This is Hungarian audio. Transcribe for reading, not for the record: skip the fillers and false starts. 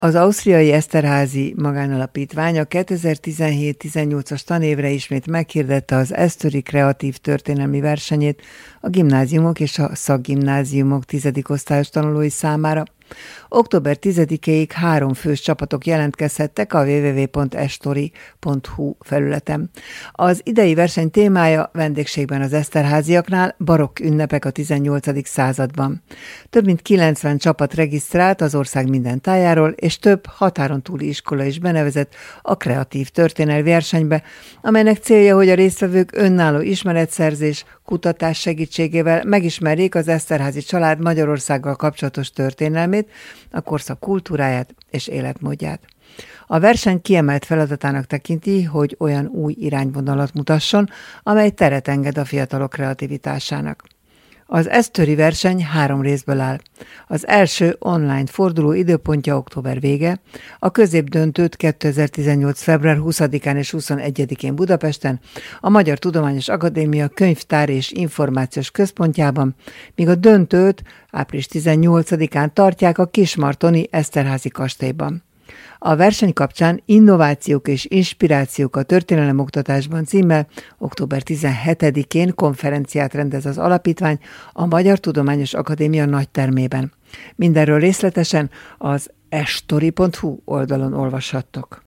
Az ausztriai Esterházy magánalapítvány a 2017-18-as tanévre ismét meghirdette az Esztöri Kreatív Történelmi Versenyét a gimnáziumok és a szakgimnáziumok 10. osztályos tanulói számára. Október 10-ig 3 fős csapatok jelentkezhettek a www.estori.hu felületen. Az idei verseny témája vendégségben az Esterháziaknál barokk ünnepek a 18. században. Több mint 90 csapat regisztrált az ország minden tájáról, és több határon túli iskola is benevezett a kreatív történelmi versenybe, amelynek célja, hogy a résztvevők önálló ismeretszerzés, kutatás segítségével megismerjék az Esterházy család Magyarországgal kapcsolatos történelmét, a korszak kultúráját és életmódját. A verseny kiemelt feladatának tekinti, hogy olyan új irányvonalat mutasson, amely teret enged a fiatalok kreativitásának. Az Esztöri verseny 3 részből áll. Az első online forduló időpontja október vége, a középdöntőt 2018. február 20-án és 21-én Budapesten, a Magyar Tudományos Akadémia Könyvtár és Információs Központjában, míg a döntőt április 18-án tartják a Kismartoni Esterházy kastélyban. A verseny kapcsán Innovációk és inspirációk a történelemoktatásban címmel október 17-én konferenciát rendez az alapítvány a Magyar Tudományos Akadémia nagytermében. Mindenről részletesen az estori.hu oldalon olvashattok.